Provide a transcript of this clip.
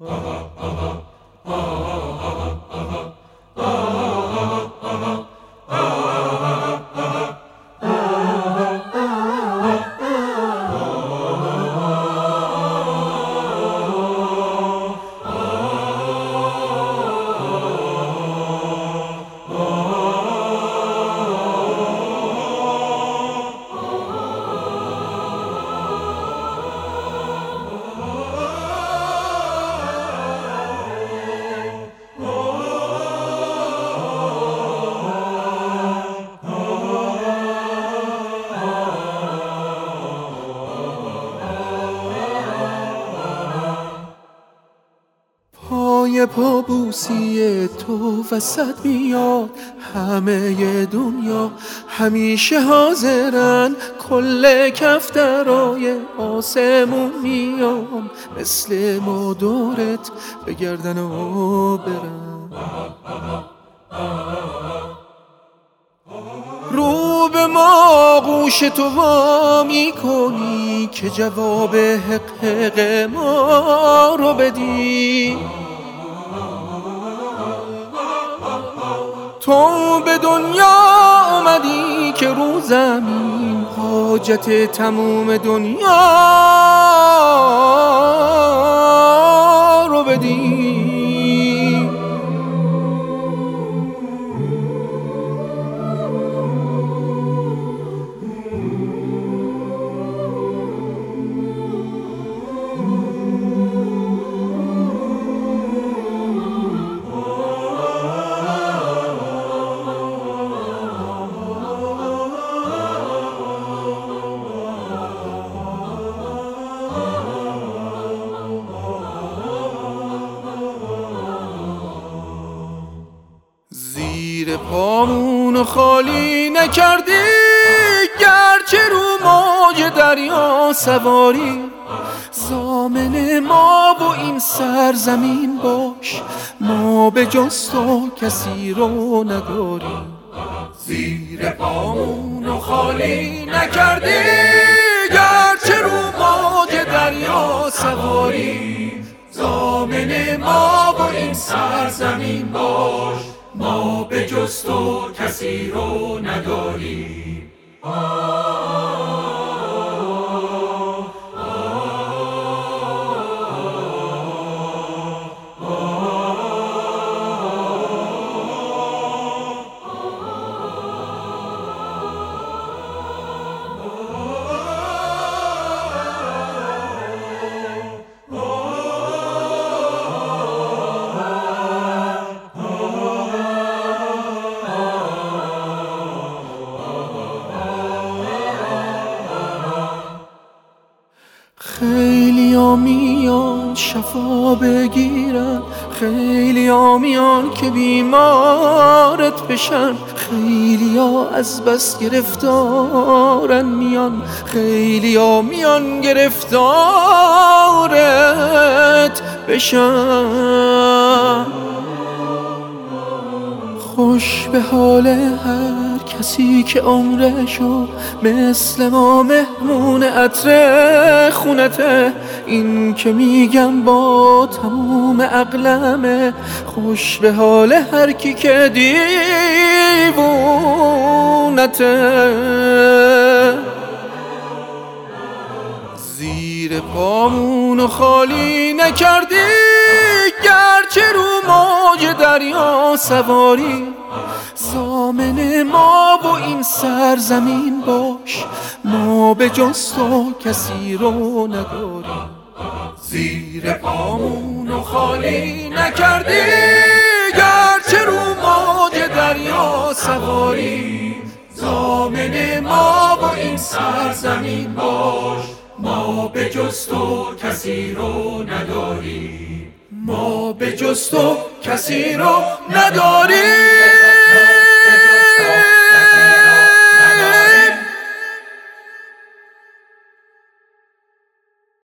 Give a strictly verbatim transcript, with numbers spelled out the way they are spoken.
پای پابوسی تو وسط میاد همه دنیا، همیشه حاضرن کل کفترای آسمون میام، مثل ما دورت بگردن و برن. رو به ما گوش تو وا میکنی که جواب حق حق ما رو بدی. تو به دنیا اومدی که رو زمین حاجت تموم دنیا رو بدی. زیر پامونو خالی نکردی، گرچه رو موج دریا سواری. ضامن ما و این سرزمین باش، ما به جز تو کسی رو نداریم. زیر پامونو خالی نکردی، گرچه رو موج دریا سواری. ضامن ما و این سرزمین باش، ما به جز تو کسی رو نداریم. خیلی ها میان شفا بگیرن، خیلی ها میان که بیمارت بشن. خیلی ها از بس گرفتارن میان، خیلی ها میان گرفتارت بشن. خوش به حال هر کسی که عمرشو مثل ما مهمون عطر خونته. این که میگم با تموم عقلمه، خوش به حال هر کی که دیوونته. زیر پامونو خالی نکردی، گرچه رو موج دریا سواری. ضامن ما و این سرزمین باش، ما به جز تو کسی رو نداریم. زیر پامونو خالی نکردی، گرچه رو موج دریا سواری. ضامن ما و این سرزمین باش، ما به جز تو کسی رو نداریم. ما به جز تو کسی رو نداریم.